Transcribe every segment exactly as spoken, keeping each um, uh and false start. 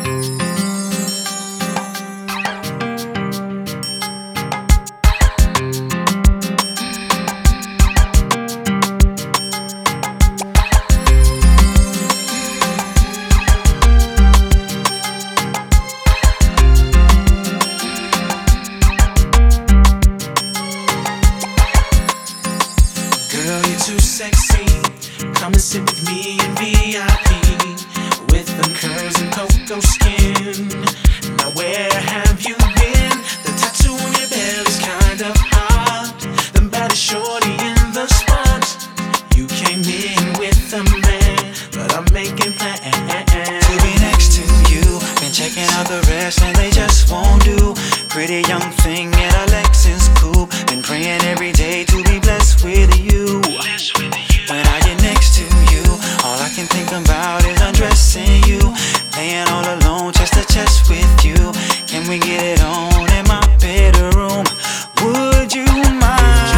Girl, you're too sexy. Come and sit with me in V I P with them curves and cocoa skin. Now where have you been? The tattoo on your belly's kind of hot. The baddest shorty in the spot. You came in with a man, but I'm making plans to be next to you. Been checking out the rest and they just won't do. Pretty young thing in a Lexus coupe. Been praying every day to be blessed with you. When I get next to you, all I can think about is undressing you, laying all alone chest to chest with you. Can we get it on in my bedroom? Would you mind?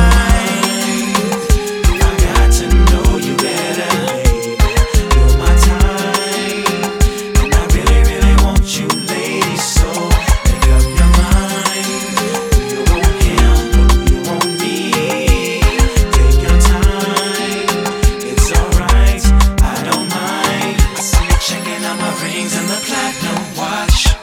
I got to know you better, baby. You're my type, and I really, really want you, lady. So make up your mind. Do you want him or do you want me? Take your time, it's alright, I don't mind. I see you checking out my rings and the platinum watch.